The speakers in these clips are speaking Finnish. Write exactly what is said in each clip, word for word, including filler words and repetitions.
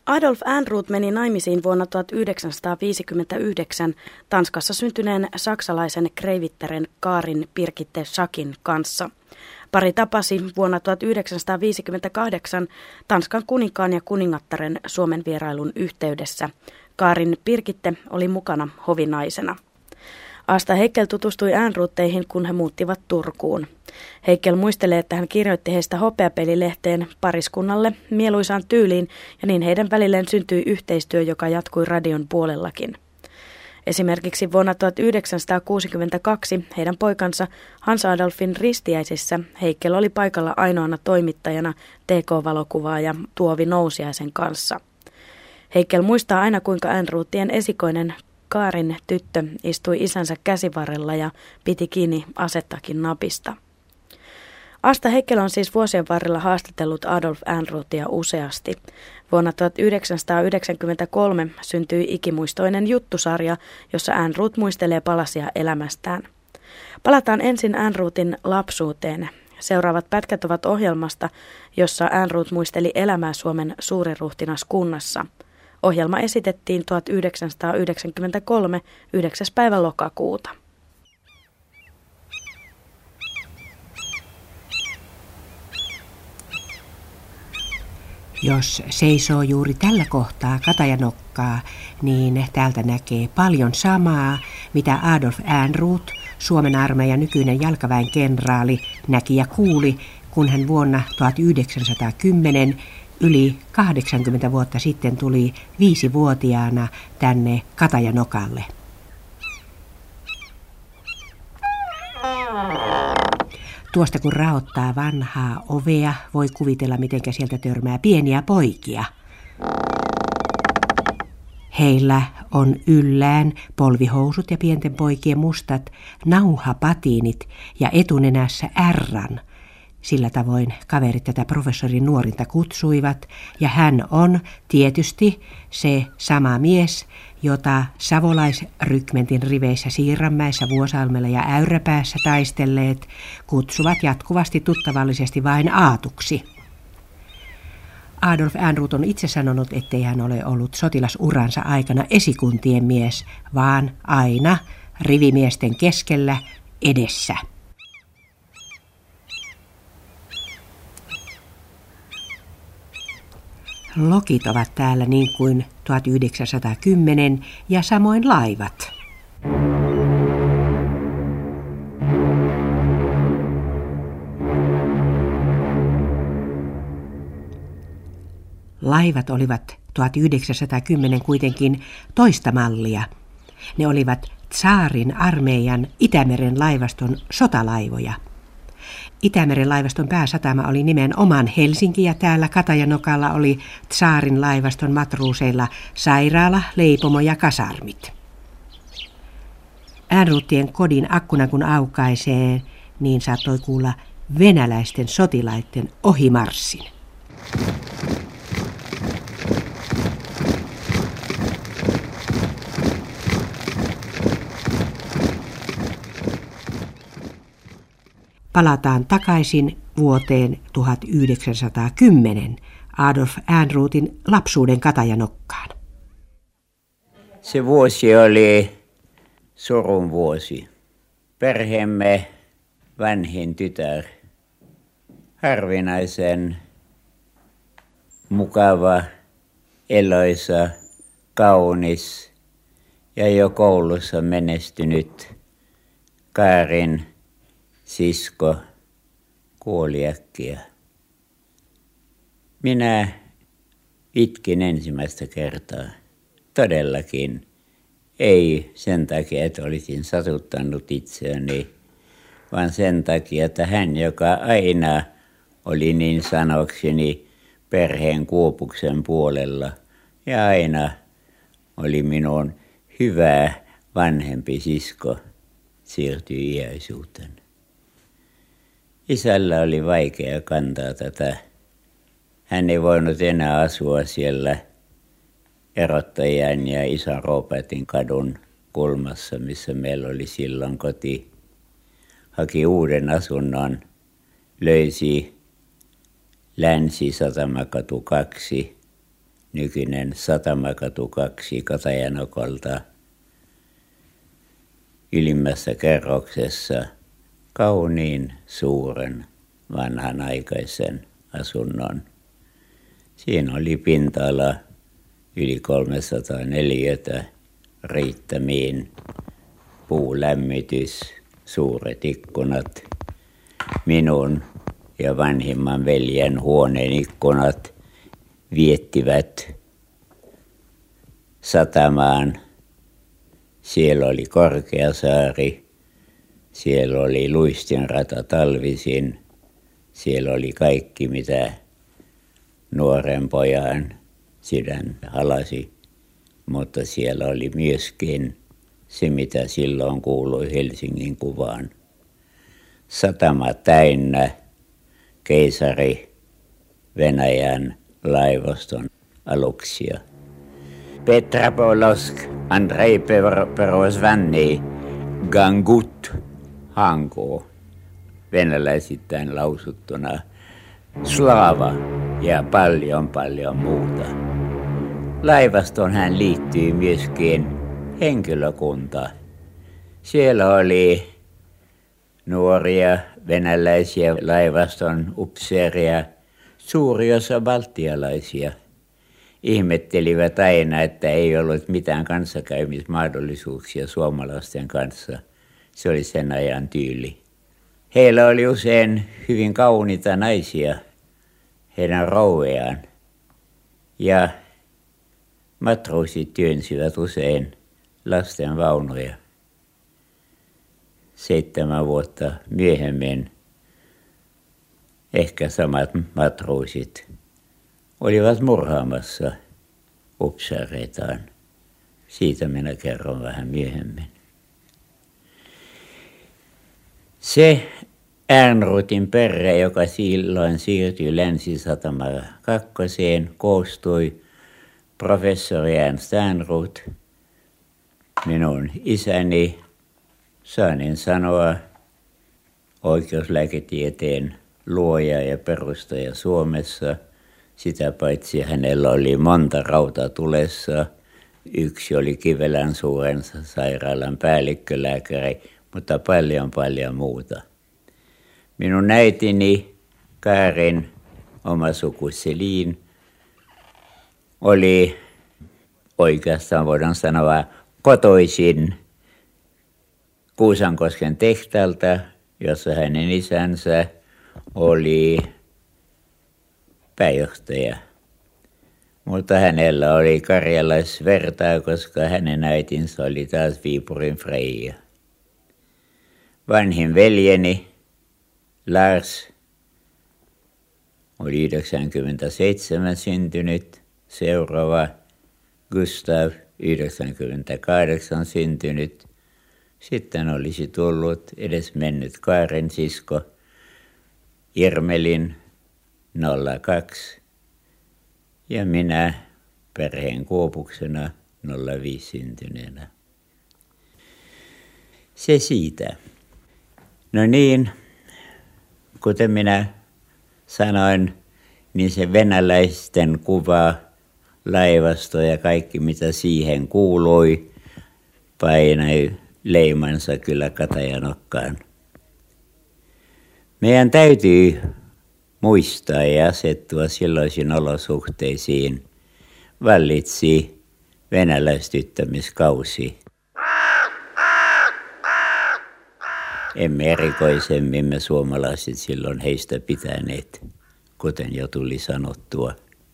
Adolf Ehrnrooth meni naimisiin vuonna tuhatyhdeksänsataaviisikymmentäyhdeksän Tanskassa syntyneen saksalaisen kreivittären Karin Birgitte Schakin kanssa. Pari tapasi vuonna tuhatyhdeksänsataaviisikymmentäkahdeksan Tanskan kuninkaan ja kuningattaren Suomen vierailun yhteydessä. Karin Birgitte oli mukana hovinaisena. Asta Haeckel tutustui Ehrnrootheihin, kun he muuttivat Turkuun. Haeckel muistelee, että hän kirjoitti heistä hopeapelilehteen pariskunnalle mieluisaan tyyliin, ja niin heidän välilleen syntyi yhteistyö, joka jatkui radion puolellakin. Esimerkiksi vuonna tuhatyhdeksänsataakuusikymmentäkaksi heidän poikansa Hans Adolfin ristiäisissä Haeckel oli paikalla ainoana toimittajana T K-valokuvaaja Tuovi Nousiaisen kanssa. Haeckel muistaa aina, kuinka Ehrnroothien esikoinen Karin tyttö istui isänsä käsivarrella ja piti kiinni asettakin napista. Asta Haeckel on siis vuosien varrella haastatellut Adolf Ehrnroothia useasti. Vuonna tuhatyhdeksänsataayhdeksänkymmentäkolme syntyi ikimuistoinen juttusarja, jossa Ehrnrooth muistelee palasia elämästään. Palataan ensin Ehrnroothin lapsuuteen. Seuraavat pätkät ovat ohjelmasta, jossa Ehrnrooth muisteli elämää Suomen suuriruhtinaskunnassa. Ohjelma esitettiin tuhatyhdeksänsataayhdeksänkymmentäkolme yhdeksäs päivä lokakuuta. Jos seisoo juuri tällä kohtaa Katajanokkaa, niin täältä näkee paljon samaa, mitä Adolf Ehrnrooth, Suomen armeijan nykyinen jalkaväen kenraali, näki ja kuuli, kun hän vuonna tuhatyhdeksänsataakymmenen yli kahdeksankymmentä vuotta sitten tuli viisivuotiaana tänne Katajanokalle. Tuosta kun raottaa vanhaa ovea, voi kuvitella, mitenkä sieltä törmää pieniä poikia. Heillä on yllään polvihousut ja pienten poikien mustat nauhapatiinit ja etunenässä ärran. Sillä tavoin kaverit tätä professorin nuorinta kutsuivat, ja hän on tietysti se sama mies, jota savolaisrykmentin riveissä Siirranmäessä, Vuosalmella ja Äyräpäässä taistelleet kutsuvat jatkuvasti tuttavallisesti vain Aatuksi. Adolf Ehrnrooth on itse sanonut, ettei hän ole ollut sotilasuransa aikana esikuntien mies, vaan aina rivimiesten keskellä edessä. Lokit ovat täällä niin kuin tuhatyhdeksänsataakymmenen ja samoin laivat. Laivat olivat tuhatyhdeksänsataakymmenen kuitenkin toista mallia. Ne olivat tsaarin armeijan Itämeren laivaston sotalaivoja. Itämeren laivaston pääsatama oli nimenomaan Helsinki ja täällä Katajanokalla oli tsaarin laivaston matruuseilla sairaala, leipomo ja kasarmit. Ehrnroothien kodin akkuna kun aukaisee, niin saattoi kuulla venäläisten sotilaiden ohimarssin. Palataan takaisin vuoteen tuhatyhdeksänsataakymmenen Adolf Ehrnroothin lapsuuden Katajanokkaan. Se vuosi oli surun vuosi. Perheemme vanhin tytär, harvinaisen mukava, eloisa, kaunis ja jo koulussa menestynyt Karin sisko kuoli äkkiä. Minä itkin ensimmäistä kertaa. Todellakin. Ei sen takia, että olisin satuttanut itseäni, vaan sen takia, että hän, joka aina oli niin sanokseni perheen kuopuksen puolella ja aina oli minun hyvä vanhempi sisko, siirtyi iäisyyteen. Isällä oli vaikea kantaa tätä. Hän ei voinut enää asua siellä Erottajan ja Isän Roopetin kadun kulmassa, missä meillä oli silloin koti. Haki uuden asunnon, löysi Länsi-Satamakatu kaksi nykyinen Satamakatu kaksi Katajanokolta ylimmässä kerroksessa kauniin suuren vanhanaikaisen asunnon. Siinä oli pinta-ala yli kolmesataa neliötä, riittämiin, puulämmitys, suuret ikkunat, minun ja vanhimman veljen huoneen ikkunat viettivät satamaan. Siellä oli Korkeasaari, siellä oli luistinrata talvisin, siellä oli kaikki mitä nuoren pojan sydän halasi, mutta siellä oli myöskin se mitä silloin kuului Helsingin kuvaan. Satama täynnä keisari Venäjän laivaston aluksia. Petropavlovsk, Andrei Perosvanni, Gangut, Hanko, venäläisittäin lausuttuna, Slava ja paljon paljon muuta. Laivastoon hän liittyy myöskin henkilökunta. Siellä oli nuoria venäläisiä laivaston upseeria, suuri osa baltialaisia. Ihmettelivät aina, että ei ollut mitään kanssakäymismahdollisuuksia suomalaisten kanssa. Se oli sen ajan tyyli. Heillä oli usein hyvin kauniita naisia, heidän rouvejaan. Ja matroosit työnsivät usein lasten vaunuja. Seitsemän vuotta myöhemmin ehkä samat matroosit olivat murhaamassa upseereitaan. Siitä minä kerron vähän myöhemmin. Se Ehrnroothin perhe, joka silloin siirtyi Länsi-Satama kakkoseen, koostui professori Ernst Ehrnrooth, minun isäni, saanen sanoa, oikeuslääketieteen luoja ja perustaja Suomessa. Sitä paitsi hänellä oli monta rautatulessa. Yksi oli Kivelänsuuren sairaalan päällikkölääkäri, mutta paljon paljon muuta. Minun äitini Kaarin oma suku Selin oli oikeastaan voidaan sanoa kotoisin Kuusankosken tehtaalta, jossa hänen isänsä oli pääjohtaja. Mutta hänellä oli karjalaisvertaa, koska hänen äitinsä oli taas Viipurin Freija. Vanhin veljeni Lars oli yhdeksänkymmentäseitsemän syntynyt, seuraava Gustav yhdeksänkymmentäkahdeksan syntynyt. Sitten olisi tullut edes mennyt Kaaren sisko Irmelin nolla kaksi ja minä perheen kuopuksena nolla viisi syntyneenä. Se siitä. No niin, kuten minä sanoin, niin se venäläisten kuva, laivasto ja kaikki mitä siihen kuului, painai leimansa kyllä Katajanokkaan. Meidän täytyy muistaa ja asettua silloisiin olosuhteisiin. Vallitsi venäläistyttämiskausi. Emme erikoisemmin me suomalaiset silloin heistä pitäneet, kuten jo tuli sanottua.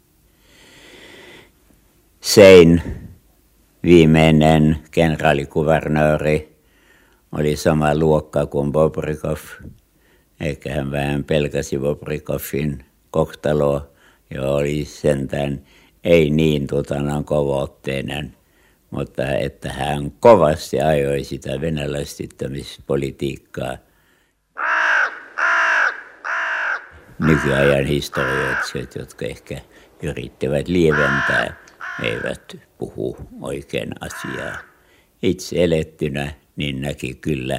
Sein viimeinen kenraalikuvernööri oli sama luokka kuin Bobrikov, eikä hän vähän pelkäsi Bobrikovin kohtaloa, ja oli sentään ei niin tutanan kovaotteinen, mutta että hän kovasti ajoi sitä venäläistyttämispolitiikkaa. Nykyajan historioitsijat, jotka ehkä yrittivät lieventää, eivät puhu oikein asiaa. Itse elettynä niin näki kyllä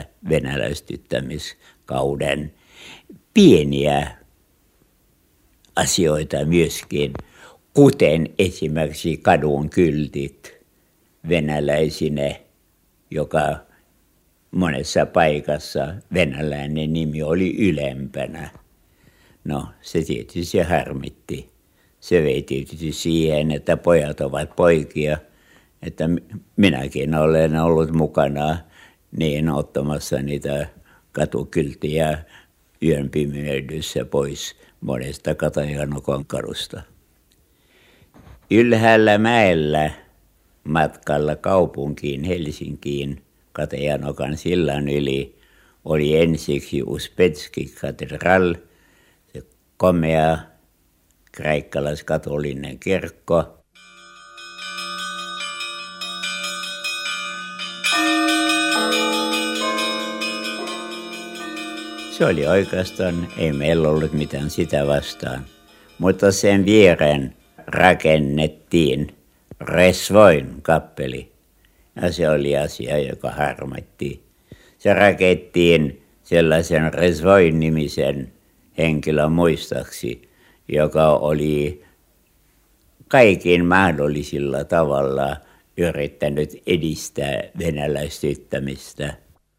venäläistyttämiskauden pieniä asioita myöskin, kuten esimerkiksi kadun kyltit venäläisine, joka monessa paikassa venäläinen nimi oli ylempänä. No, se tietysti harmitti. Se vei tietysti siihen, että pojat ovat poikia, että minäkin olen ollut mukana niin ottamassa niitä katukylttiä yön pimeydessä pois monesta Katajanokon kadusta. Ylhäällä mäellä matkalla kaupunkiin Helsinkiin Katajanokan sillan yli oli ensiksi Uspetski katedral, se komea kreikkalaiskatolinen kirkko. Se oli oikeastaan, ei meillä ollut mitään sitä vastaan, mutta sen viereen rakennettiin Resvoin kappeli. Ja se oli asia, joka harmitti. Se rakettiin sellaisen Resvoin nimisen henkilön muistaksi, joka oli kaikin mahdollisilla tavalla yrittänyt edistää venäläistyttämistä.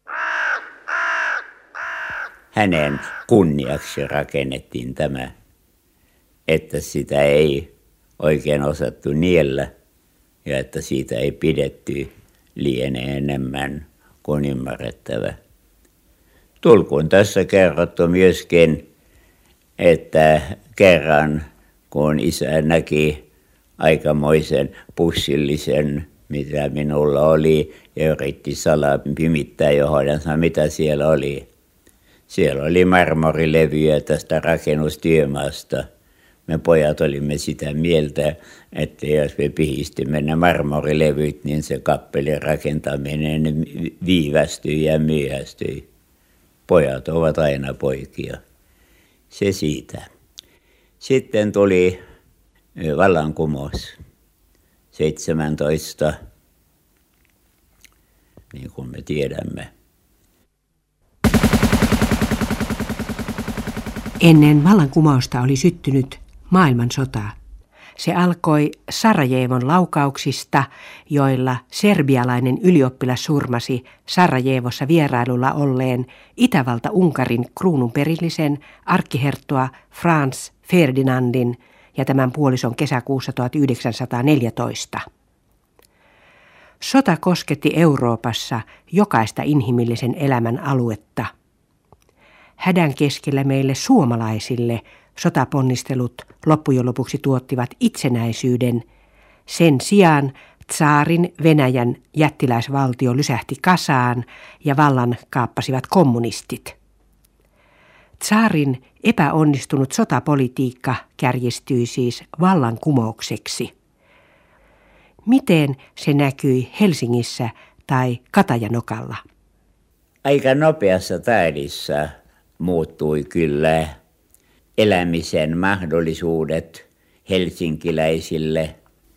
Hänen kunniaksi rakennettiin tämä, että sitä ei oikein osattu niellä ja että siitä ei pidetty lienee enemmän kuin ymmärrettävä. Tulkuun tässä kerrottu myöskin, että kerran kun isä näki aikamoisen pussillisen, mitä minulla oli, ja yritti salaa pimittää johdansa, mitä siellä oli. Siellä oli marmorilevyjä tästä rakennustyömaasta. Me pojat olimme sitä mieltä, että jos me pihistimme ne marmorilevyt, niin se kappelin rakentaminen viivästyi ja myöhästyi. Pojat ovat aina poikia. Se siitä. Sitten tuli vallankumous seitsemäntoista, niin kuin me tiedämme. Ennen vallankumousta oli syttynyt maailmansota. Se alkoi Sarajevon laukauksista, joilla serbialainen ylioppilas surmasi Sarajevossa vierailulla olleen Itävalta-Unkarin kruununperillisen arkkiherttua Franz Ferdinandin ja tämän puolison kesäkuussa tuhatyhdeksänsataaneljätoista. Sota kosketti Euroopassa jokaista inhimillisen elämän aluetta. Hädän keskellä meille suomalaisille sotaponnistelut loppujen lopuksi tuottivat itsenäisyyden. Sen sijaan tsaarin Venäjän jättiläisvaltio lysähti kasaan ja vallan kaappasivat kommunistit. Tsaarin epäonnistunut sotapolitiikka kärjistyi siis vallankumoukseksi. Miten se näkyi Helsingissä tai Katajanokalla? Aika nopeassa tahdissa muuttui kyllä elämisen mahdollisuudet helsinkiläisille.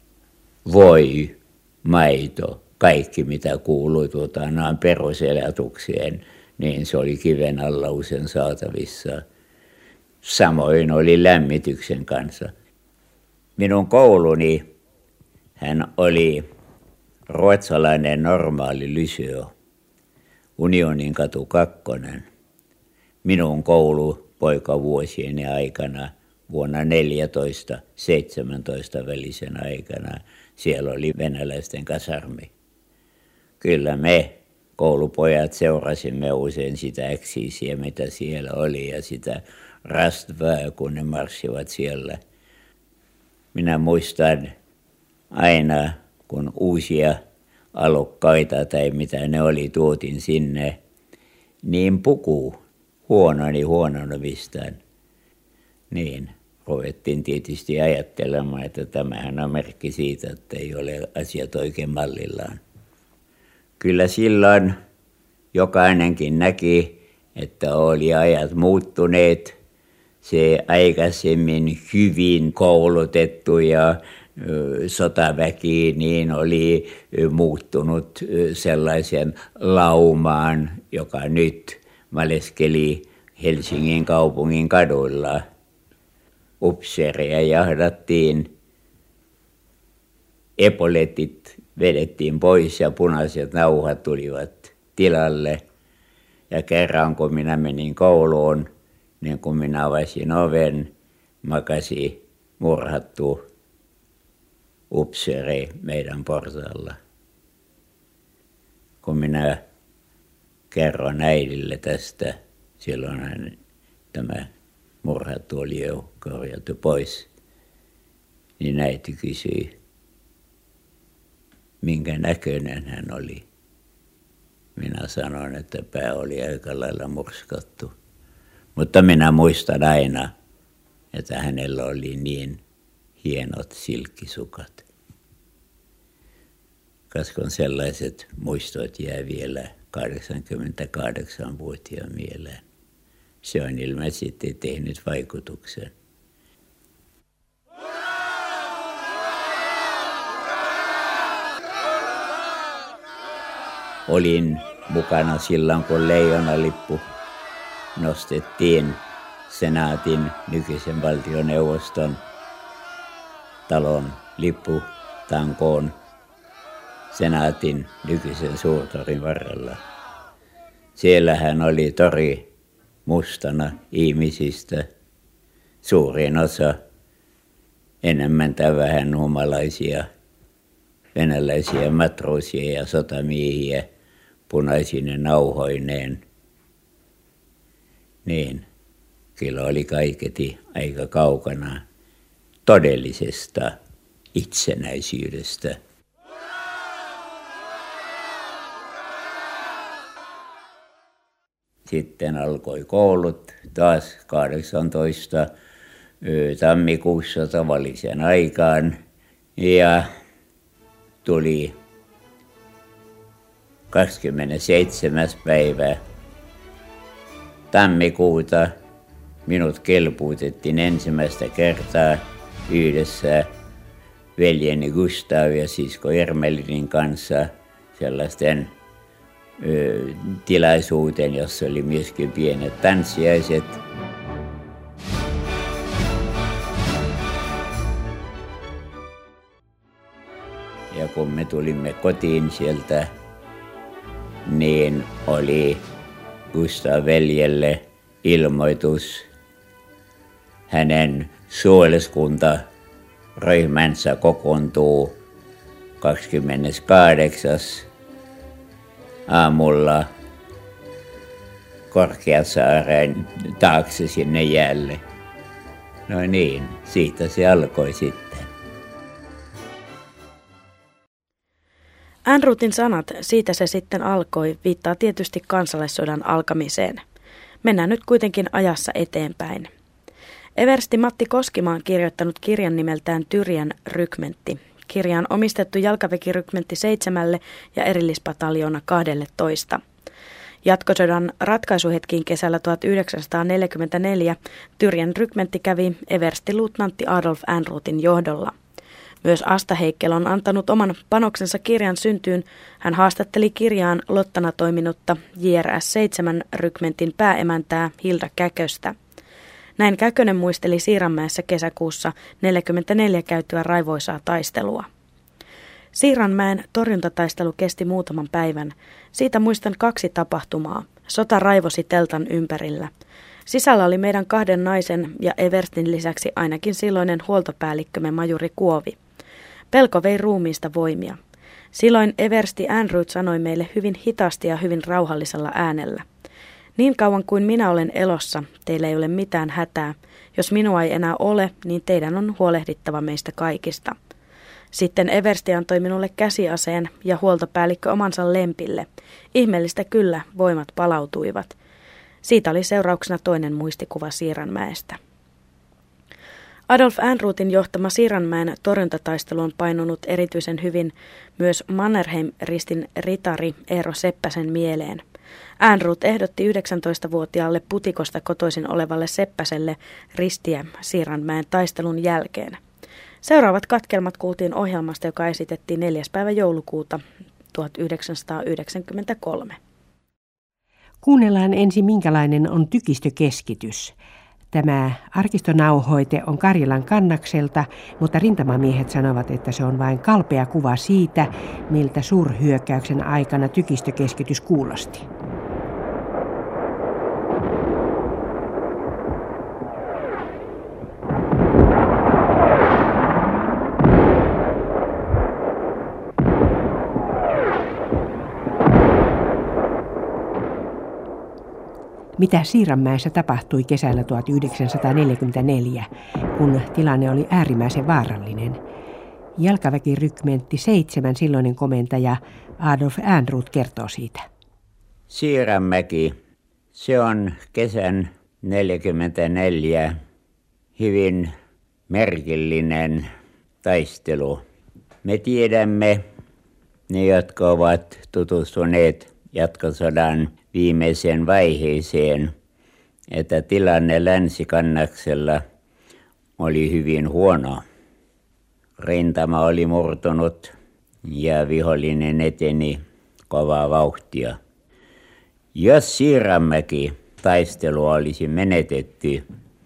Voi, maito, kaikki mitä kuului tuota, peruselätukseen, niin se oli kiven alla usein saatavissa. Samoin oli lämmityksen kanssa. Minun kouluni, hän oli ruotsalainen normaali lyseo, Unionin katu kakkonen. Minun koulu poikavuosieni aikana vuonna neljätoista seitsemäntoista välisen aikana siellä oli venäläisten kasarmi. Kyllä me koulupojat seurasimme usein sitä äksiisiä, mitä siellä oli ja sitä rastvaa, kun ne marssivat siellä. Minä muistan aina, kun uusia alokkaita tai mitä ne oli tuotin sinne, niin puku huononi huononomistaan. Niin, ruvettiin tietysti ajattelemaan, että tämähän on merkki siitä, että ei ole asiat oikein mallillaan. Kyllä silloin jokainenkin näki, että oli ajat muuttuneet. Se aikaisemmin hyvin koulutettu ja sotaväki niin oli muuttunut sellaisen laumaan, joka nyt maleskeli Helsingin kaupungin kaduilla. Upseereja jahdattiin epoletit vedettiin pois ja punaiset nauhat tulivat tilalle. Ja kerran kun minä menin kouluun, niin kun minä avasin oven, makasi murhattu upseeri meidän portaalla. Kun minä kerron äidille tästä, silloin hän, tämä murhattu oli jo korjattu pois, niin äiti kysyi, minkä näköinen hän oli. Minä sanoin, että pää oli aika lailla murskattu. Mutta minä muistan aina, että hänellä oli niin hienot silkkisukat. Kaskon sellaiset muistot jää vielä kahdeksankymmentäkahdeksanvuotiaan mieleen. Se on ilmeisesti tehnyt vaikutuksen. Olin mukana silloin, kun leijonalippu nostettiin senaatin nykyisen valtioneuvoston talon lipputankoon senaatin nykyisen suurtorin varrella. Siellähän oli tori mustana ihmisistä, suurin osa enemmän tai vähän humalaisia, venäläisiä matroosia ja sotamiehiä punaisine nauhoineen. Niin, kyllä oli kaiketi aika kaukana todellisesta itsenäisyydestä. Sitten alkoi koulut taas kahdeksantoista tammikuussa tavallisen aikaan ja tuli kahdeskymmenesseitsemäs päivä tammikuuta. Minut kelpuutettiin ensimmäistä kertaa yhdessä veljeni Gustav ja sisko Ermelinin kanssa sellaisten ö, tilaisuuteen, jossa oli myöskin pienet tanssiaiset. Ja kun me tulimme kotiin sieltä, niin oli Gustav veljelle ilmoitus hänen suoleskuntaryhmänsä kokoontuu kahdeskymmeneskahdeksas aamulla Korkeasaaren taakse sinne jäälle. No niin, siitä se alkoi sitten. Ehrnroothin sanat, siitä se sitten alkoi, viittaa tietysti kansalaissodan alkamiseen. Mennään nyt kuitenkin ajassa eteenpäin. Eversti Matti Koskimaa on kirjoittanut kirjan nimeltään Tyrjän rykmentti. Kirja on omistettu jalkaväkirykmentti seitsemälle ja erillispataljoona kahdelletoista. Jatkosodan ratkaisuhetkiin kesällä tuhatyhdeksänsataaneljäkymmentäneljä Tyrjän rykmentti kävi everstiluutnantti Adolf Ehrnroothin johdolla. Myös Asta Heikel on antanut oman panoksensa kirjan syntyyn. Hän haastatteli kirjaan lottana toiminutta J R S seitsemän rykmentin pääemäntää Hilda Käköstä. Näin Käkönen muisteli Siiranmäessä kesäkuussa neljäkymmentäneljä käytyä raivoisaa taistelua. Siiranmäen torjuntataistelu kesti muutaman päivän. Siitä muistan kaksi tapahtumaa. Sota raivosi teltan ympärillä. Sisällä oli meidän kahden naisen ja Everstin lisäksi ainakin silloinen huoltopäällikkömme majuri Kuovi. Pelko vei ruumiista voimia. Silloin eversti Ehrnrooth sanoi meille hyvin hitaasti ja hyvin rauhallisella äänellä. Niin kauan kuin minä olen elossa, teillä ei ole mitään hätää. Jos minua ei enää ole, niin teidän on huolehdittava meistä kaikista. Sitten eversti antoi minulle käsiaseen ja huoltopäällikkö omansa lempille. Ihmeellistä kyllä, voimat palautuivat. Siitä oli seurauksena toinen muistikuva Siiranmäestä. Adolf Ehrnroothin johtama Siiranmäen torjuntataistelu on painunut erityisen hyvin myös Mannerheim-ristin ritari Eero Seppäsen mieleen. Ehrnrooth ehdotti yhdeksäntoistavuotiaalle Putikosta kotoisin olevalle Seppäselle ristiä Siiranmäen taistelun jälkeen. Seuraavat katkelmat kuultiin ohjelmasta, joka esitettiin neljäs päivä joulukuuta tuhatyhdeksänsataayhdeksänkymmentäkolme. Kuunnellaan ensin, minkälainen on tykistökeskitys. Tämä arkistonauhoite on Karjalan kannakselta, mutta rintamamiehet sanovat, että se on vain kalpea kuva siitä, miltä suurhyökkäyksen aikana tykistökeskitys kuulosti. Mitä Siiränmäessä tapahtui kesällä tuhatyhdeksänsataaneljäkymmentäneljä, kun tilanne oli äärimmäisen vaarallinen? Jalkaväkirykmentti seitsemän silloinen komentaja Adolf Ehrnrooth kertoo siitä. Siiränmäki, se on kesän neljäkymmentäneljä hyvin merkillinen taistelu. Me tiedämme, ne jotka ovat tutustuneet jatkosodan viimeiseen vaiheeseen, että tilanne Länsikannaksella oli hyvin huono. Rintama oli murtunut ja vihollinen eteni kovaa vauhtia. Jos Siiränmäki taistelu olisi menetetty,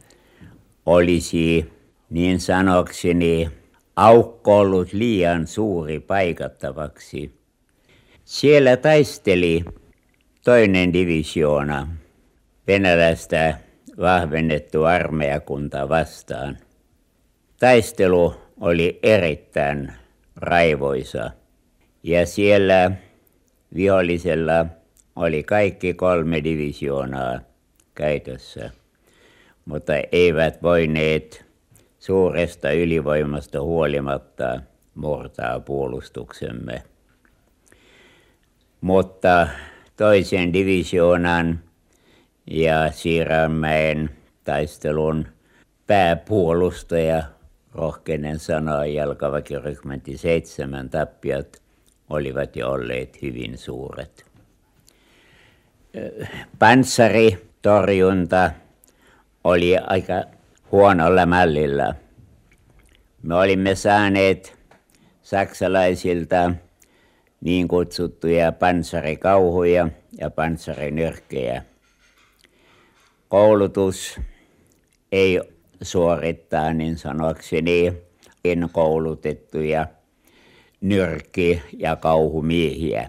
olisi niin sanokseni aukko ollut liian suuri paikattavaksi. Siellä taisteli toinen divisioona venäläistä vahvennettu armeijakunta vastaan. Taistelu oli erittäin raivoisa ja siellä vihollisella oli kaikki kolme divisioonaa käytössä, mutta eivät voineet suuresta ylivoimasta huolimatta murtaa puolustuksemme. Mutta toisen divisioonan ja Siiränmäen taistelun pääpuolustaja, rohkeinen sanoa, jalkaväkirykmentti seitsemän tappiot olivat jo olleet hyvin suuret. Panssaritorjunta oli aika huonolla mallilla. Me olimme saaneet saksalaisilta niin kutsuttuja panssarikauhuja ja panssarinyrkkejä. Koulutus ei suorittaa niin sanokseni koulutettuja nyrkki- ja kauhumiehiä.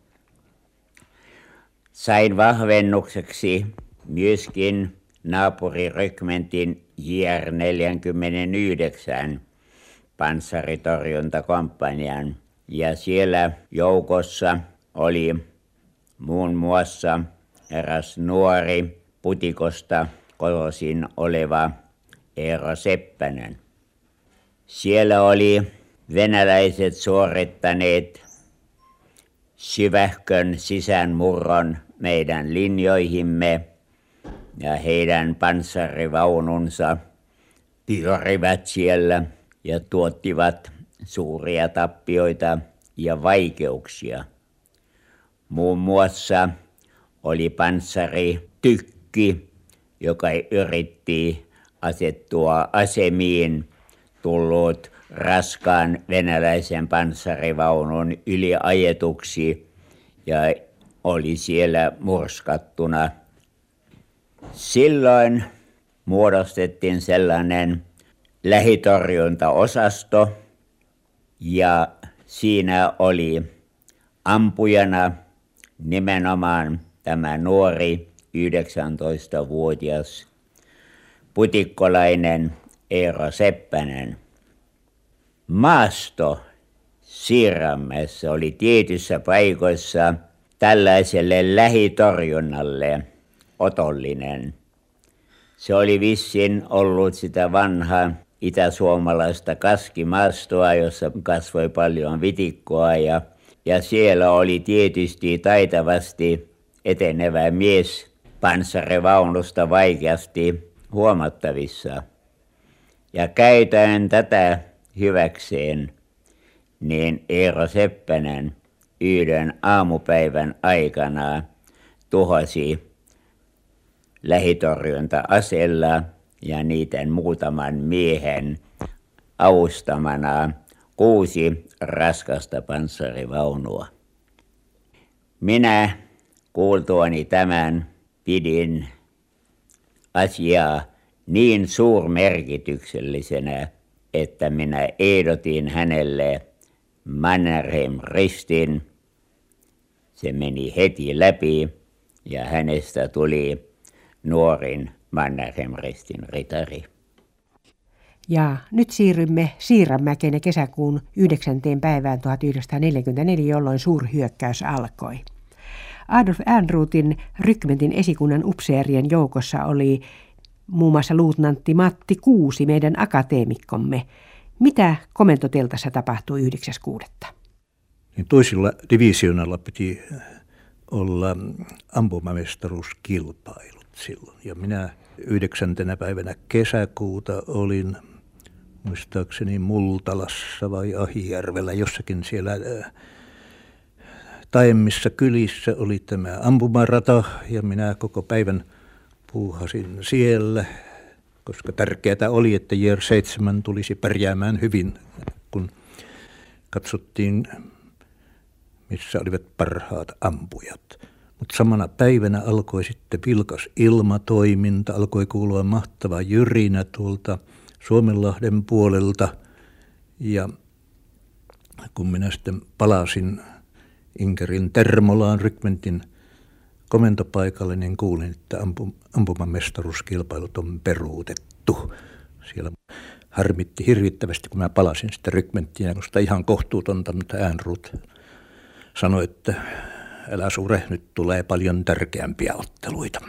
Sain vahvennukseksi myöskin naapurirykmentin J R neljäkymmentäyhdeksän panssaritorjuntakomppanian. Ja siellä joukossa oli muun muassa eräs nuori Putikosta kotoisin oleva Eero Seppänen. Siellä oli venäläiset suorittaneet syvähkön sisäänmurron meidän linjoihimme ja heidän panssarivaununsa pyörivät siellä ja tuottivat suuria tappioita ja vaikeuksia. Muun muassa oli panssaritykki, joka yritti asettua asemiin, tullut raskaan venäläisen panssarivaunun yliajetuksi ja oli siellä murskattuna. Silloin muodostettiin sellainen lähitorjuntaosasto ja siinä oli ampujana nimenomaan tämä nuori yhdeksäntoistavuotias putikkolainen Eero Seppänen. Maasto Siiränmäessä oli tietyissä paikoissa tällaiselle lähitorjunnalle otollinen. Se oli vissiin ollut sitä vanhaa itäsuomalaista kaskimaastoa, jossa kasvoi paljon vitikkoa ja, ja siellä oli tietysti taitavasti etenevä mies panssarivaunusta vaikeasti huomattavissa. Ja käytäen tätä hyväkseen, niin Eero Seppänen yhden aamupäivän aikana tuhosi lähitorjunta-aseella ja niiden muutaman miehen avustamana kuusi raskasta panssarivaunua. Minä kuultuani tämän pidin asiaa niin suurmerkityksellisenä, että minä ehdotin hänelle Mannerheim-ristin. Se meni heti läpi ja hänestä tuli nuorin Mannerheim-ristin ritari. Ja nyt siirrymme Siiränmäkeen ja kesäkuun yhdeksänteen päivään tuhatyhdeksänsataaneljäkymmentäneljä, jolloin suurhyökkäys alkoi. Adolf Ehrnroothin rykmentin esikunnan upseerien joukossa oli muun muassa luutnantti Matti Kuusi, meidän akateemikkomme. Mitä komentoteltassa tapahtui yhdeksäs kuudetta? Niin toisilla divisioonalla piti olla ampumamestaruuskilpailut silloin. Ja minä yhdeksäntenä päivänä kesäkuuta olin muistaakseni Multalassa vai Ahijärvellä, jossakin siellä taemmissa kylissä oli tämä ampumarata ja minä koko päivän puuhasin siellä, koska tärkeää oli, että J R seitsemän tulisi pärjäämään hyvin, kun katsottiin, missä olivat parhaat ampujat. Mutta samana päivänä alkoi sitten vilkas ilmatoiminta, alkoi kuulua mahtava jyrinä tuolta Suomenlahden puolelta. Ja kun minä sitten palasin Inkerin Termolaan rykmentin komentopaikalle, niin kuulin, että ampumamestaruuskilpailut on peruutettu. Siellä harmitti hirvittävästi, kun mä palasin sitä rykmenttiä, koska ihan kohtuutonta, mutta Ehrnrooth sanoi, että älä sure, nyt tulee paljon tärkeämpiä otteluita.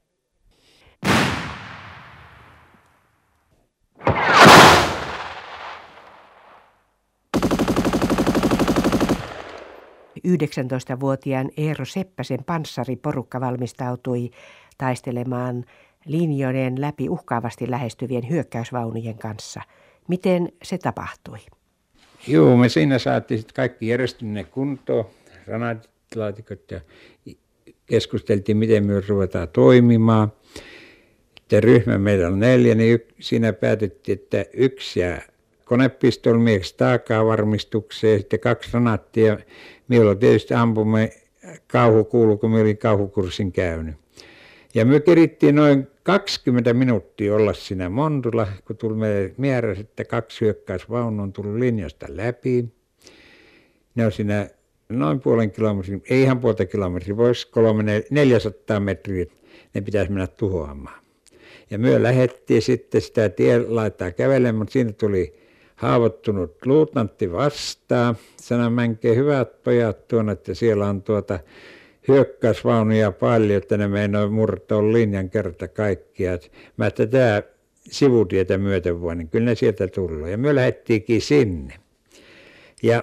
yhdeksäntoistavuotiaan Eero Seppäsen panssariporukka valmistautui taistelemaan linjojen läpi uhkaavasti lähestyvien hyökkäysvaunujen kanssa. Miten se tapahtui? Joo, me siinä saatiin sitten kaikki järjestyneen kuntoon, ranaatilaatikot, ja keskusteltiin, miten me ruvetaan toimimaan. Sitten ryhmä meillä on neljä, niin siinä päätettiin, että yksi jää konepistolmieheksi taakaa varmistukseen ja sitten kaksi ranaattia. Minulla tietysti ampumme kauhu kuului, kun minä olin kauhukurssin käynyt. Ja me kerittiin noin kaksikymmentä minuuttia olla siinä montulla, kun tuli meille määräys, että kaksi hyökkäysvaunua on tullut linjasta läpi. Ne on siinä noin puolen kilometrin, ei ihan puolta kilometriä, voisi kolme, neljäsataa metriä, ne pitäisi mennä tuhoamaan. Ja me lähdettiin sitten sitä tien laittaa kävelemään, mutta siinä tuli haavoittunut luutnantti vastaan. Sanoi, menkää hyvät pojat tuonne, että siellä on tuota hyökkäysvaunuja paljon, että ne meinaa murtaa linjan kerta kaikkiaan. Mä että tämä sivutietä myöten voi, niin kyllä ne sieltä tullut. Ja me lähdettiinkin sinne. Ja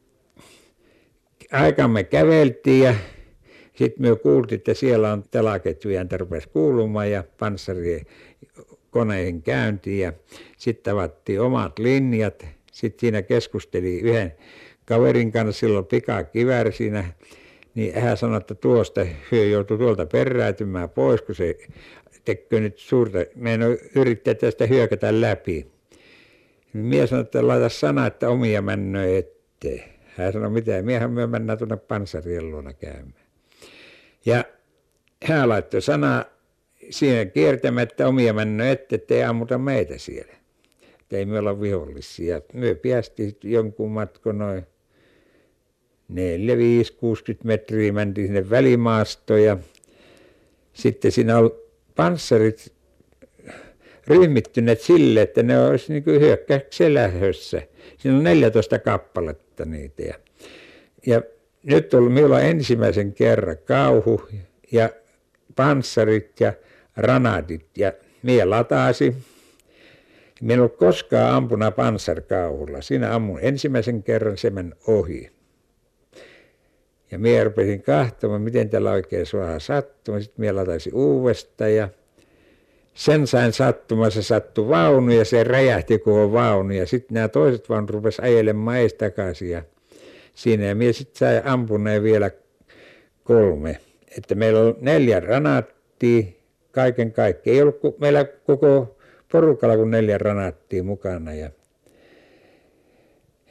aikamme käveltiin ja sitten me kuultiin, että siellä on telaketjuja, rupesi kuulumaan ja panssarien koneihin käyntiin ja sitten tavattiin omat linjat. Sitten siinä keskusteli yhden kaverin kanssa, silloin pikakivääri siinä, niin hän sanoi, että tuosta hyö joutui tuolta peräytymään pois, kun se tekee nyt suurta, meidän yrittää tästä hyökätä läpi. Minä sanoin, että laita sana, että omia männöjä eteen. Hän sanoi, mitä, miehän me mennään tuonne panssarien luona käymään. Ja hän laittoi sana siinä kiertämättä omia männöjä eteen, ettei ammuta meitä siellä. Että ei me olla vihollisia. Me päästiin jonkun matkon noin neljä, viisi, kuusikymmentä metriä, mentiin sinne välimaastoon ja sitten siinä on panssarit ryhmittyneet sille, että ne olisi niin kuin hyökkäykseen lähdössä. Siinä on neljätoista kappaletta niitä. Ja, ja nyt on minulla ensimmäisen kerran kauhu ja panssarit ja ranaatit ja minä lataasin. Minä en ole koskaan ampunut panssarikauhulla. Siinä ammun ensimmäisen kerran, se meni ohi. Ja minä rupesin katsomaan, miten tällä oikein suoraan sattuu. Sitten minä lataisin uudestaan ja sen sain sattumaan, se sattui vaunu ja se räjähti koko vaunu. Ja sitten nämä toiset vaunut rupesivat ajelemaan ees takaisin. Ja siinä ja minä sitten sain ampuneen vielä kolme. Että meillä on neljä ranaattia kaiken kaikkiaan. Ei ollut meillä koko porukalla kuin neljä ranaattia mukana. Ja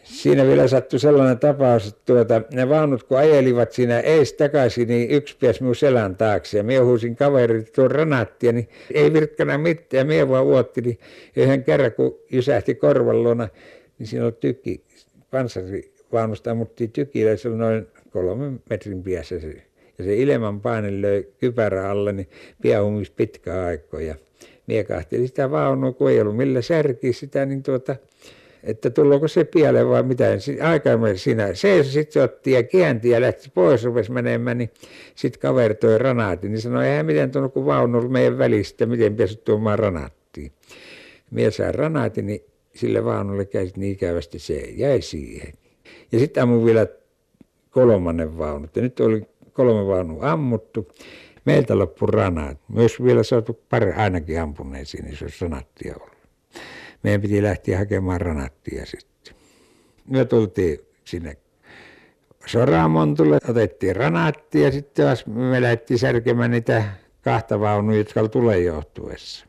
siinä vielä sattui sellainen tapaus, että tuota, ne vaunut kun ajelivat siinä ees takaisin, niin yksi pääsi minun selän taakse. Ja minä huusin kaverit tuon ranaattia, niin ei virkkana mitään. Ja minä vaan uotti, niin yhden kerran kun jysähti korvan luona, niin siinä oli tykki, panssarivaunusta ammuttiin tykillä, se oli noin kolmen metrin päässä se. Ja se ilman paine löi kypärä alle, niin pää humisi pitkään aikaa. Ja minä kahtelin sitä vaunua, kun ei ollut millä särkiä sitä, niin tuota, että tullaanko se pieleen vai mitä. Aikaan siinä seisoi, sitten se otti ja käänti ja lähti pois, rupesi menemään, niin sitten kaveri toi ranaatin, niin sanoi, eihän miten tuonut kun vaunu meidän välistä, miten pääsit tuomaan ranaattiin. Minä sain ranaatin, niin sille vaunulle käsit niin ikävästi, se jäi siihen. Ja sitten ammun vielä kolmannen vaunu, ja nyt oli kolme vaunua ammuttu. Meiltä loppui ranaat. Myös vielä saatu pari ainakin ampuneisiin, niin se olisi ranaattia ollut. Meidän piti lähteä hakemaan ranaattia sitten. Me tultiin sinne Soramontulle, otettiin ranaattia ja sitten me lähdettiin särkemään niitä kahta vaunua, jotka oli tulen johtuessa.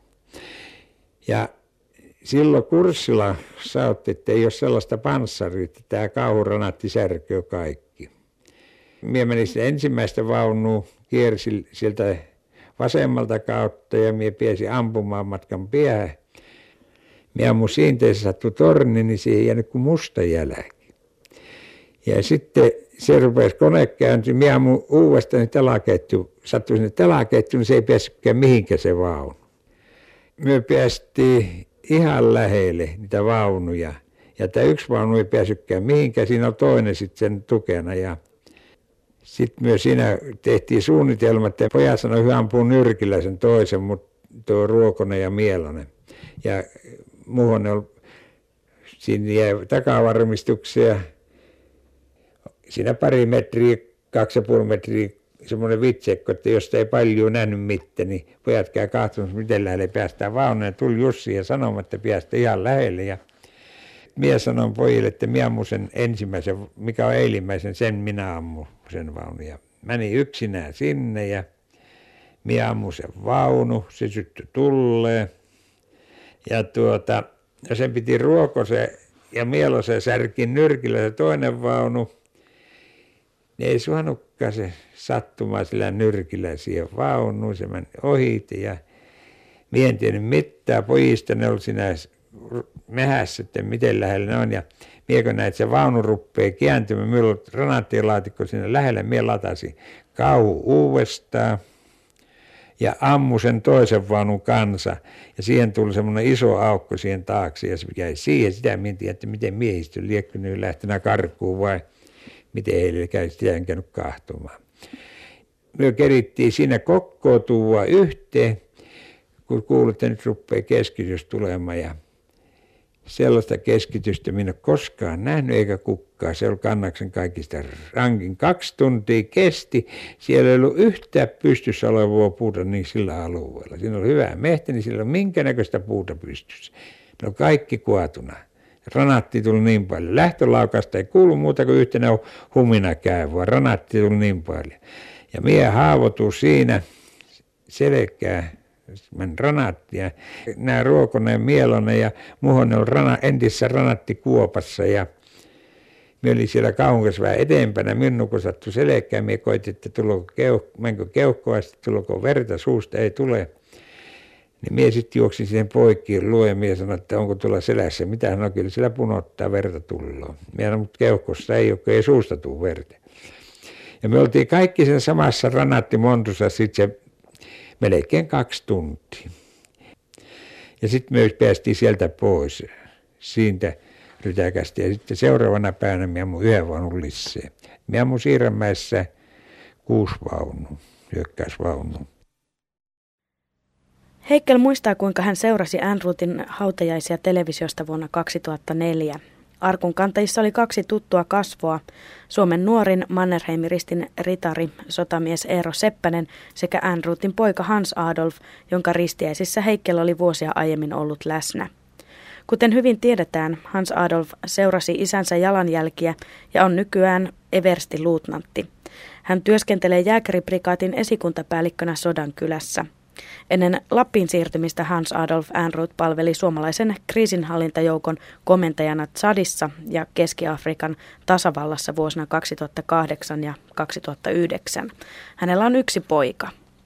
Ja silloin kurssilla saotti, että ei ole sellaista panssaria, että tämä kauhuranaatti särkyy kaikki. Minä menin ensimmäistä vaunua, kiersin sieltä vasemmalta kautta ja minä pääsin ampumaan matkan päähän. Minä ammun siinteessä sattui torni, niin siihen ei jäänyt kuin musta jälki. Ja sitten se rupesi kone käyntiin, minä ammun uudestaan telaketju, sattui sinne telaketjuun, niin se ei päässytkään mihinkään se vaunu. Me päästiin ihan lähelle niitä vaunuja ja tämä yksi vaunu ei päässytkään mihinkään, siinä on toinen sitten sen tukena. Ja sitten myös siinä tehtiin suunnitelma, että pojat sanoi, että ampuu nyrkillä sen toisen, mutta tuo Ruokonen ja Mielonen. Ja muuhun oli, siinä jäi takavarmistuksia, siinä pari metriä, kaksi ja puoli metriä, semmoinen vitsekko, että jos ei paljon nähnyt mitään, niin pojat käy katsomassa, miten lähelle päästään vaunuun. Ja tuli Jussi ja sanomaan, että päästä ihan lähelle. Ja minä sanoin pojille, että minä ammun sen ensimmäisen, mikä on eilimmäisen, sen minä ammun sen vaunu. Ja meni yksinään sinne ja minä ammun sen vaunu, se syttyi tulleen. Ja tuota, ja sen piti Ruokosen ja Mielosen särkin nyrkillä se toinen vaunu. Ne ei saanutkaan se sattumaan sillä nyrkillä siihen vaunuun, se meni ohiti ja minä en tiennyt mitään pojista, ne oli siinä mehässä, että miten lähellä ne on. Ja minä kun näin, että se vaunu rupeaa kääntymään, minulla oli ranaattilaatikko siinä lähellä, minä latasin kauhu uudestaan ja ammu sen toisen vaunun kanssa. Ja siihen tuli semmoinen iso aukko siihen taakse ja se jäi siihen. Sitä mietin, että miten miehistö liekkynyt lähtenä karkuun vai miten heille käy, sitä en käynyt kahtomaan. Me kerittiin siinä kokkootua yhteen, kun kuulin, että nyt rupeaa keskitys tulemaan. Ja sellaista keskitystä minä en ole koskaan nähnyt eikä kukaan. Se oli Kannaksen kaikista rankin. Kaksi tuntia kesti. Siellä ei ollut yhtään pystyssä olevaa puuta niin sillä alueella. Siinä oli hyvä mehtä, niin sillä ei ole minkään näköistä puuta pystyssä. Ne on kaikki kuotuna. Ranaatti tuli niin paljon. Lähtölaukasta ei kuulu muuta kuin yhtenä humina käy, vaan ranaatti tuli niin paljon. Ja minä haavoitui siinä selkää, meni ranaattia. Nämä Ruokonen ja Mielonen ja muuhun oli rana, entisessä ranaattikuopassa ja minä olin siellä kaunkas vähän eteenpäin. Minun kun sattui selkään, minä koitin, että tuloko keuh- menkö keuhkoa, sitten tuloko verta suusta, ei tule. Niin minä sitten juoksin siihen poikkiin luo ja minä sanoin, että onko tuolla selässä mitään. No kyllä siellä punottaa, verta tullaan. Minä sanoin, mutta keuhkossa ei ole, kun ei suusta tule verta. Ja me oltiin kaikki sen samassa ranaattimontussa sitten se melkein kaksi tuntia. Ja sitten me päästiin sieltä pois siitä rytäkästä. Ja sitten seuraavana päivänä minä ammun yhden vaunun lisää. Minä ammun Siirrämäessä kuusi vaunua, hyökkäysvaunua. Heikel muistaa, kuinka hän seurasi Ehrnroothin hautajaisia televisiosta vuonna kaksituhattaneljä. Arkun kantajissa oli kaksi tuttua kasvoa, Suomen nuorin Mannerheim-ristin ritari, sotamies Eero Seppänen sekä Ehrnroothin poika Hans Adolf, jonka ristiäisissä Heikel oli vuosia aiemmin ollut läsnä. Kuten hyvin tiedetään, Hans Adolf seurasi isänsä jalanjälkiä ja on nykyään everstiluutnantti. Hän työskentelee jääkäriprikaatin esikuntapäällikkönä Sodankylässä. Ennen Lappiin siirtymistä Hans Adolf Ehrnrooth palveli suomalaisen kriisinhallintajoukon komentajana Tsadissa ja Keski-Afrikan tasavallassa vuosina kaksituhattakahdeksan ja kaksituhattayhdeksän. Hänellä on yksi poika.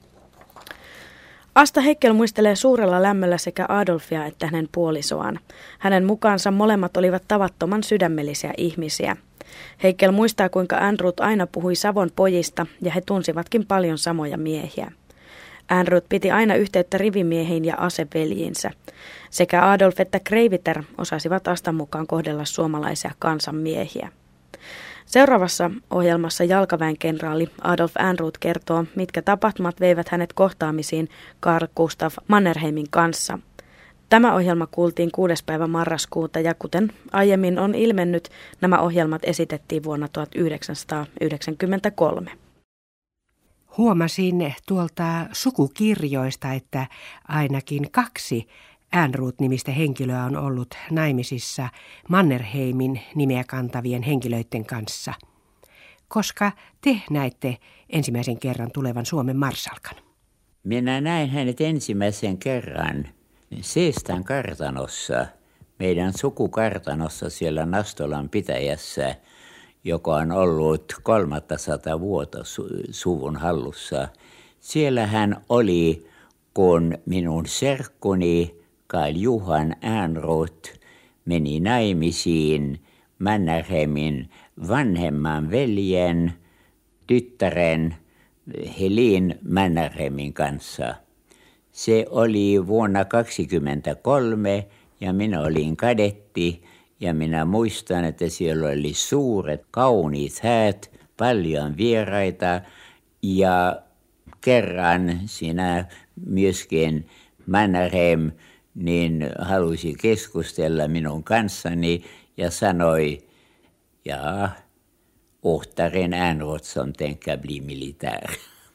Asta Haeckel muistelee suurella lämmöllä sekä Adolfia että hänen puolisoaan. Hänen mukaansa molemmat olivat tavattoman sydämellisiä ihmisiä. Haeckel muistaa, kuinka Ehrnrooth aina puhui Savon pojista ja he tunsivatkin paljon samoja miehiä. Ehrnrooth piti aina yhteyttä rivimiehiin ja aseveljiinsä. Sekä Adolf että Kreiviter osasivat Astan mukaan kohdella suomalaisia kansanmiehiä. Seuraavassa ohjelmassa jalkaväen kenraali Adolf Ehrnrooth kertoo, mitkä tapahtumat veivät hänet kohtaamisiin Carl Gustav Mannerheimin kanssa. Tämä ohjelma kuultiin kuudes päivä marraskuuta ja kuten aiemmin on ilmennyt, nämä ohjelmat esitettiin vuonna tuhatyhdeksänsataayhdeksänkymmentäkolme. Huomasin tuolta sukukirjoista, että ainakin kaksi Ehrnrooth-nimistä henkilöä on ollut naimisissa Mannerheimin nimeä kantavien henkilöiden kanssa. Koska te näitte ensimmäisen kerran tulevan Suomen marsalkan? Minä näin hänet ensimmäisen kerran Seestän kartanossa, meidän sukukartanossa siellä Nastolan pitäjässä, joka on ollut kolmattasataa vuotta su- suvun hallussa. Siellä hän oli, kun minun serkkuni Karl Johan Ehrnrooth meni naimisiin Mannerheimin vanhemman veljen, tyttären Helin Mannerheimin kanssa. Se oli vuonna kaksikymmentäkolme ja minä olin kadetti ja minä muistan, että siellä oli suuret, kauniit häät, paljon vieraita ja kerran siinä myöskin Mannerheim niin halusi keskustella minun kanssani ja sanoi, ja Ohtaren Ehrnrooth som tänker bli militär.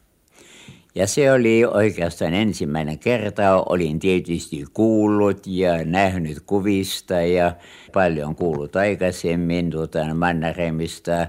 Ja se oli oikeastaan ensimmäinen kerta. Olin tietysti kuullut ja nähnyt kuvista ja paljon kuullut aikaisemmin tuota Mannerheimista,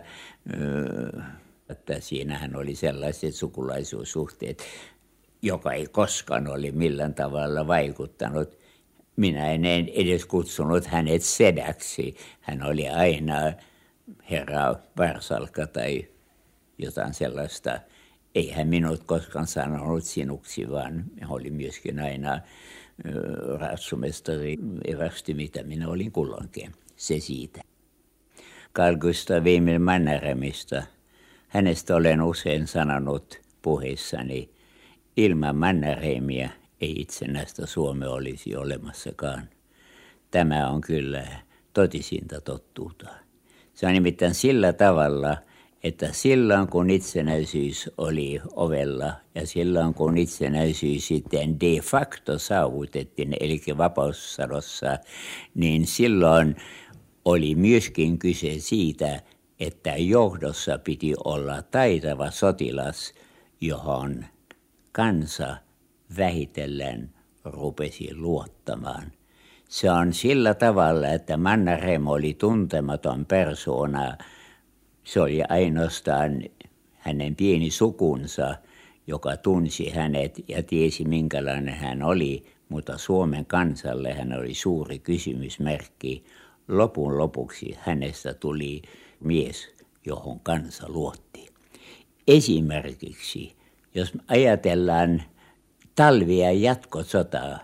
että siinähän oli sellaiset sukulaisuussuhteet, joka ei koskaan ole millään tavalla vaikuttanut. Minä en edes kutsunut hänet sedäksi. Hän oli aina herra Varsalka tai jotain sellaista. Ei hän minut koskaan sanonut sinuksi, vaan oli myöskin aina ratsumestari evästi, mitä minä olin kulloinkin. Se siitä. Carl Gustav Emil Mannerheimista. Hänestä olen usein sanonut puheissani, ilman Mannerheimia ei itsenäistä Suomea olisi olemassakaan. Tämä on kyllä totisinta totuutta. Se on nimittäin sillä tavalla, että silloin kun itsenäisyys oli ovella ja silloin kun itsenäisyys sitten de facto saavutettiin, eli vapaussadossa, niin silloin oli myöskin kyse siitä, että johdossa piti olla taitava sotilas, johon kansa vähitellen rupesi luottamaan. Se on sillä tavalla, että Mannerheim oli tuntematon persoona. Se oli ainoastaan hänen pieni sukunsa, joka tunsi hänet ja tiesi minkälainen hän oli, mutta Suomen kansalle hän oli suuri kysymysmerkki. Lopun lopuksi hänestä tuli mies, johon kansa luotti. Esimerkiksi, jos ajatellaan talvia ja jatkosotaa,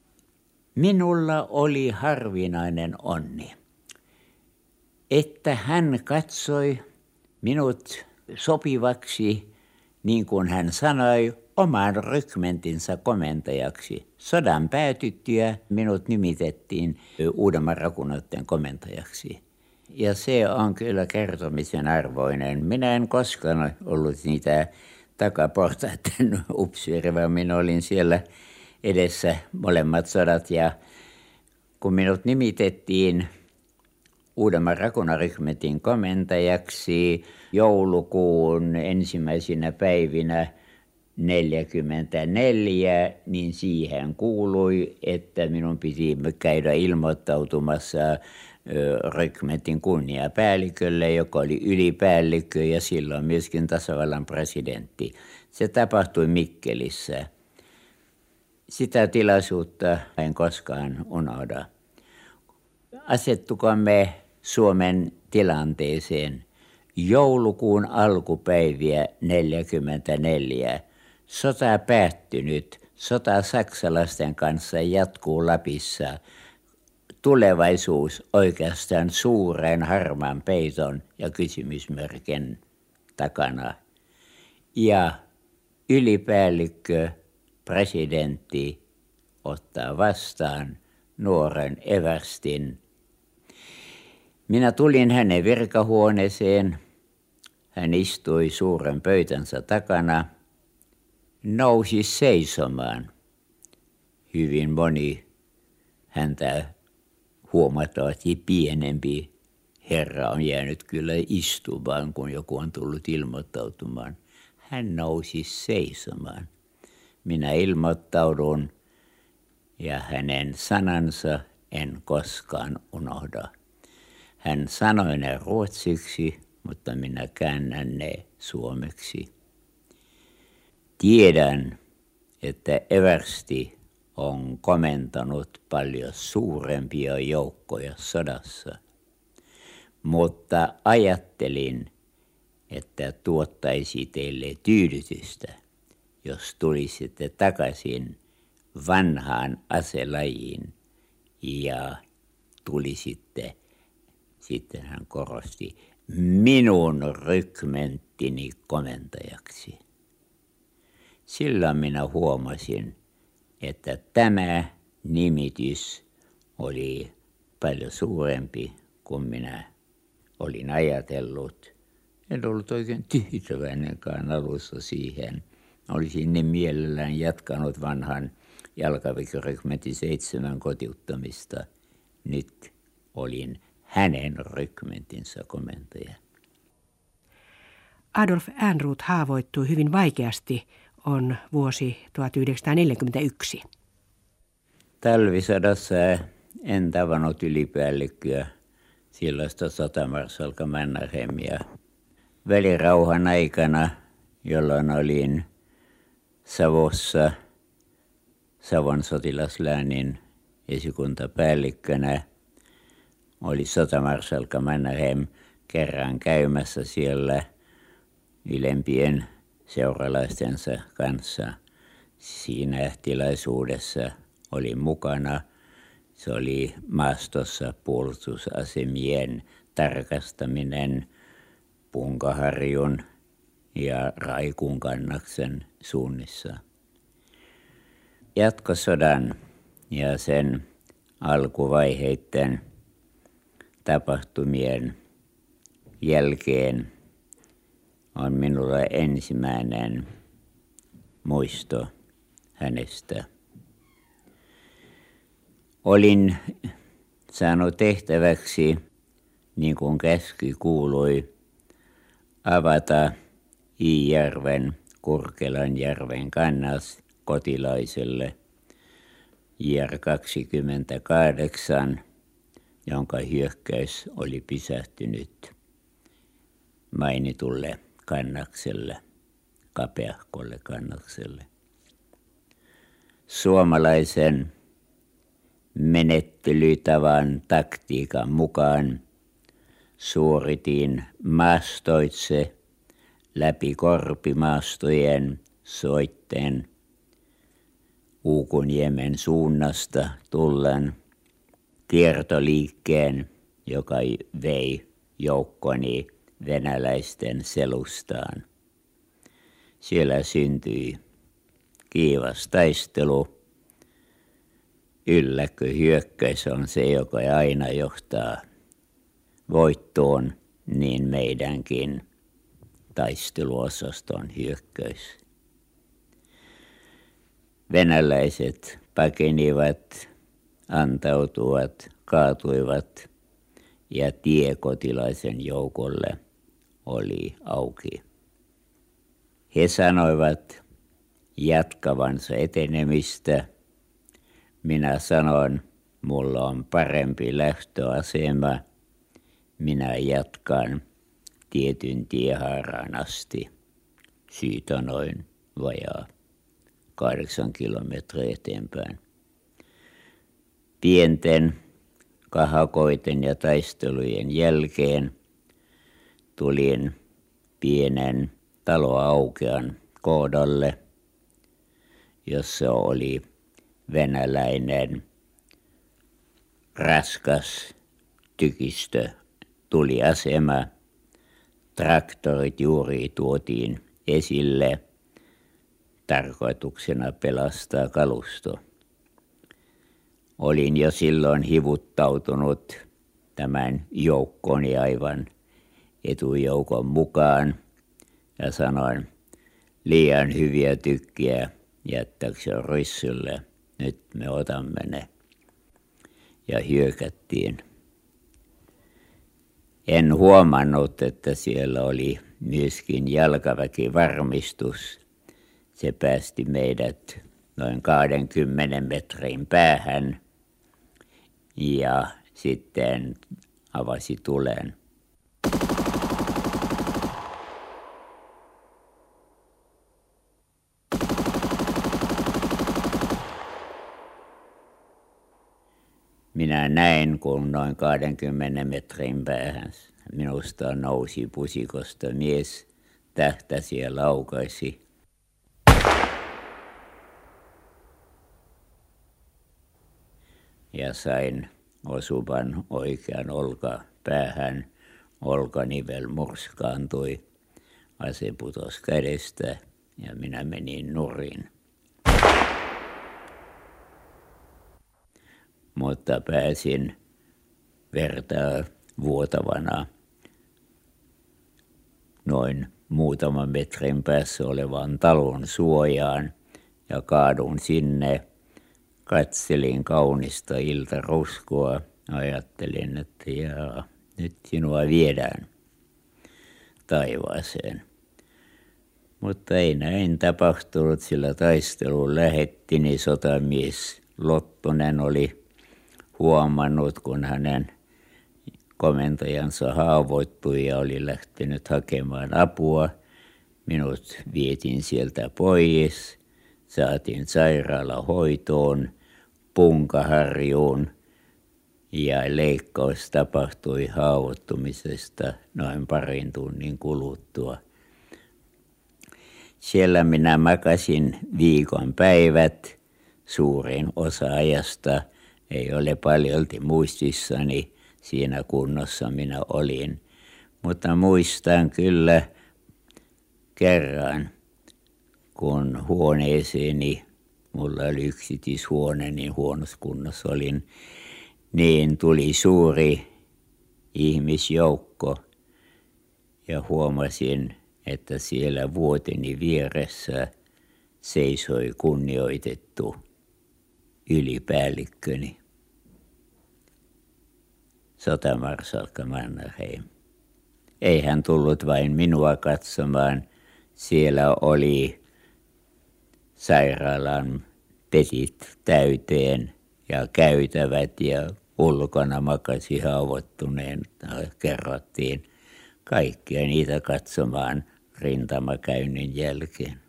minulla oli harvinainen onni, että hän katsoi minut sopivaksi, niin kuin hän sanoi, oman rykmentinsä komentajaksi. Sodan päätyttyä minut nimitettiin Uudenmaan rakunoiden komentajaksi. Ja se on kyllä kertomisen arvoinen. Minä en koskaan ollut niitä takaportaiden upseeri, vaan minä olin siellä edessä molemmat sodat. Ja kun minut nimitettiin Uudenmaan rakunarykmentin komentajaksi joulukuun ensimmäisinä päivinä neljäkymmentäneljä, niin siihen kuului, että minun piti käydä ilmoittautumassa rykmentin kunniapäällikölle, joka oli ylipäällikkö ja silloin myöskin tasavallan presidentti. Se tapahtui Mikkelissä. Sitä tilaisuutta en koskaan unohda. Asettukamme Suomen tilanteeseen joulukuun alkupäiviä neljäkymmentäneljä. Sota päättynyt, sota saksalaisten kanssa jatkuu Lapissa. Tulevaisuus oikeastaan suuren harmaan peiton ja kysymysmerkin takana. Ja ylipäällikkö, presidentti, ottaa vastaan nuoren everstin. Minä tulin hänen virkahuoneeseen. Hän istui suuren pöytänsä takana, nousi seisomaan. Hyvin moni häntä huomattavasti pienempi herra on jäänyt kyllä istumaan, kun joku on tullut ilmoittautumaan. Hän nousi seisomaan. Minä ilmoittaudun ja hänen sanansa en koskaan unohda. Hän sanoi ne ruotsiksi, mutta minä käännän ne suomeksi. Tiedän, että eversti on komentanut paljon suurempia joukkoja sodassa, mutta ajattelin, että tuottaisi teille tyydytystä, jos tulisitte takaisin vanhaan aselajiin ja tulisitte, sitten hän korosti, minun rykmenttini komentajaksi. Silloin minä huomasin, että tämä nimitys oli paljon suurempi kuin minä olin ajatellut. En ollut oikein tyytyväinenkaan alussa siihen. Olisin niin mielellään jatkanut vanhan jalkaväkirykmentin seitsemän kotiuttamista. Nyt olin hänen rykmentinsä komentaja. Adolf Ehrnrooth haavoittui hyvin vaikeasti, on vuosi tuhatyhdeksänsataaneljäkymmentäyksi. Talvisodassa en tavannut ylipäällikköä, silloista sotamarsalkka Mannerheimia. Välirauhan aikana, jolloin olin Savossa Savon sotilasläänin esikuntapäällikkönä, oli sotamarsalkka Mannerheim kerran käymässä siellä ylempien seuralaistensa kanssa. Siinä tilaisuudessa oli mukana. Se oli maastossa puolustusasemien tarkastaminen Punkaharjun ja Raikun kannaksen suunnissa. Jatkosodan ja sen alkuvaiheiden tapahtumien jälkeen on minulla ensimmäinen muisto hänestä. Olin saanut tehtäväksi, niin kuin käsky kuului, avata Iijärven, Kurkelanjärven kannas kotilaiselle J R kaksikymmentäkahdeksan, jonka hyökkäys oli pysähtynyt mainitulle kannakselle, kapeahkolle kannakselle. Suomalaisen menettelytavan taktiikan mukaan suoritin maastoitse läpi korpimaastojen soitteen Uukunniemen suunnasta tullen kiertoliikkeen, joka vei joukkoni venäläisten selustaan. Siellä syntyi kiivas taistelu. Ylläkköhyökkäys on se, joka aina johtaa voittoon, niin meidänkin taisteluosaston hyökkäys. Venäläiset pakenivat, antautuivat, kaatuivat ja tie kotilaisen joukolle oli auki. He sanoivat jatkavansa etenemistä. Minä sanoin, mulla on parempi lähtöasema. Minä jatkan tietyn tiehaaraan asti. Siitä noin vajaa kahdeksan kilometriä eteenpäin. Pienten kahakoiden ja taistelujen jälkeen tulin pienen taloaukean kohdalle, jossa oli venäläinen raskas tykistö tuliasema. Traktorit juuri tuotiin esille tarkoituksena pelastaa kalusto. Olin jo silloin hivuttautunut tämän joukkoni aivan etujoukon mukaan ja sanoin, liian hyviä tykkiä jättäkseen ryssylle, nyt me otamme ne. Ja hyökättiin. En huomannut, että siellä oli myöskin jalkaväkivarmistus. Se päästi meidät noin kaksikymmentä metrin päähän ja sitten avasi tulen. Minä näin, kun noin kaksikymmentä metrin päähän minusta nousi pusikosta mies, tähtäsi ja laukaisi. Ja sain osuvan oikean olkapäähän, olkanivel murskaantui, ase putosi kädestä ja minä menin nurin. Mutta pääsin verta vuotavana noin muutaman metrin päässä olevan talon suojaan ja kaadun sinne. Katselin kaunista iltaruskoa, ajattelin, että jaa, nyt sinua viedään taivaaseen. Mutta ei näin tapahtunut, sillä taisteluun lähettini sotamies Lottonen oli huomannut, kun hänen komentajansa haavoittui ja oli lähtenyt hakemaan apua. Minut vietiin sieltä pois, saatiin sairaalahoitoon, Punkaharjuun ja leikkaus tapahtui haavoittumisesta noin parin tunnin kuluttua. Siellä minä makasin viikon päivät, suurin osa ajasta ei ole paljolti muistissani, siinä kunnossa minä olin. Mutta muistan kyllä kerran, kun huoneeseeni, mulla oli yksityishuone, niin huonossa kunnossa olin, niin tuli suuri ihmisjoukko ja huomasin, että siellä vuoteni vieressä seisoi kunnioitettu ylipäällikköni, sotamarsalkka Mannerheim. Ei hän tullut vain minua katsomaan, siellä oli sairaalan pesit täyteen ja käytävät ja ulkona makasi haavoittuneen, kerrottiin kaikkia niitä katsomaan rintamakäynnin jälkeen.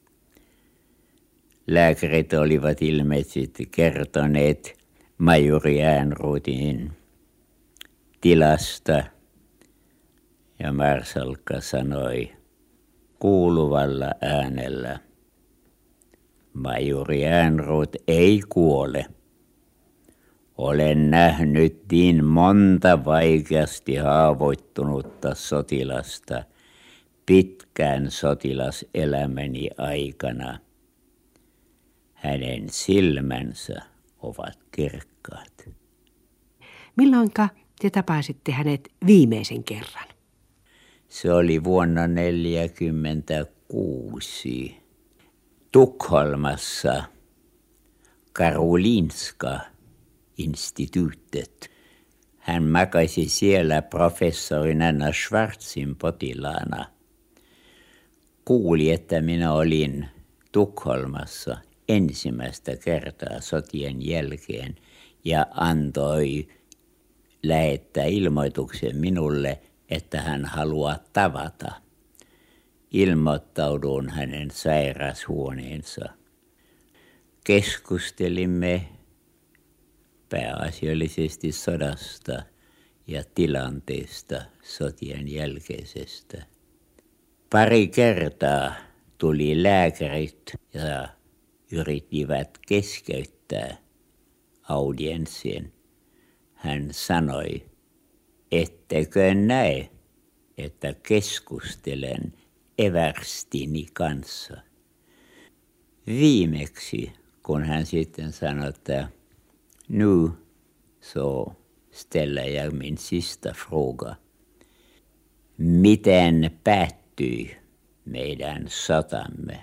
Lääkärit olivat ilmeisesti kertoneet majuri Ehrnroothin tilasta ja marsalkka sanoi kuuluvalla äänellä, majuri Ehrnrooth ei kuole. Olen nähnyt niin monta vaikeasti haavoittunutta sotilasta pitkään sotilaselämäni aikana. Hänen silmänsä ovat kirkkaat. Milloinka te tapasitte hänet viimeisen kerran? Se oli vuonna tuhatyhdeksänsataaneljäkymmentäkuusi Tukholmassa Karolinska instituutet. Hän makasi siellä professori Nanna Schwarzin potilaana. Kuuli, että minä olin Tukholmassa ensimmäistä kertaa sotien jälkeen ja antoi lähettää ilmoituksen minulle, että hän haluaa tavata. Ilmoittauduin hänen sairashuoneensa. keskustelimme pääasiallisesti sodasta ja tilanteesta sotien jälkeisestä. Pari kertaa tuli lääkärit ja yrittivät keskeyttää audienssin. Hän sanoi, ettekö näe, että keskustelen everstini kanssa. Viimeksi, kun hän sitten sanoi, että nu så ställer jag min sista fråga. Miten päättyi meidän sotamme?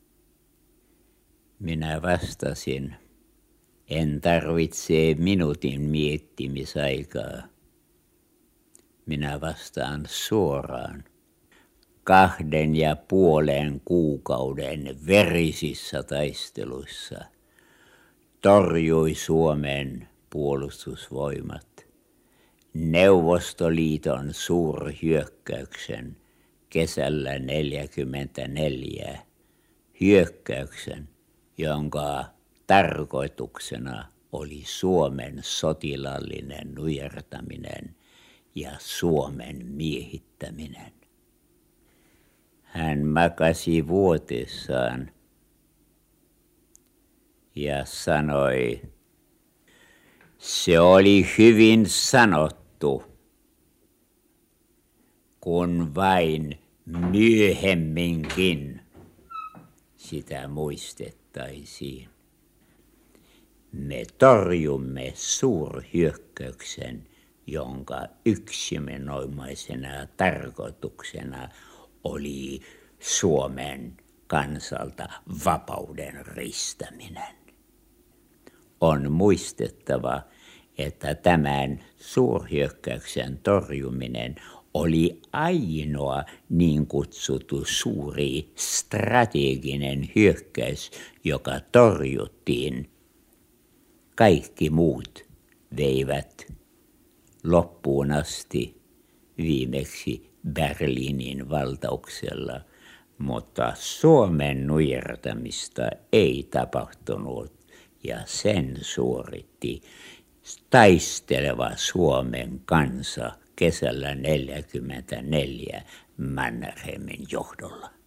Minä vastasin, en tarvitse minuutin miettimisaikaa. Minä vastaan suoraan. Kahden ja puolen kuukauden verisissä taisteluissa torjui Suomen puolustusvoimat Neuvostoliiton suurhyökkäyksen kesällä neljäkymmentäneljä, hyökkäyksen, jonka tarkoituksena oli Suomen sotilaallinen nujertaminen ja Suomen miehittäminen. Hän makasi vuotessaan ja sanoi, se oli hyvin sanottu, kun vain myöhemminkin sitä muistettaisiin. Me torjumme suurhyökkäyksen, jonka yksinomaisena tarkoituksena oli Suomen kansalta vapauden riistäminen. On muistettava, että tämän suurhyökkäyksen torjuminen oli ainoa niin kutsuttu suuri strateginen hyökkäys, joka torjuttiin. Kaikki muut veivät loppuun asti, viimeksi Berliinin valtauksella, mutta Suomen nujertamista ei tapahtunut ja sen suoritti taisteleva Suomen kansa kesällä neljäkymmentäneljä Mannerheimin johdolla.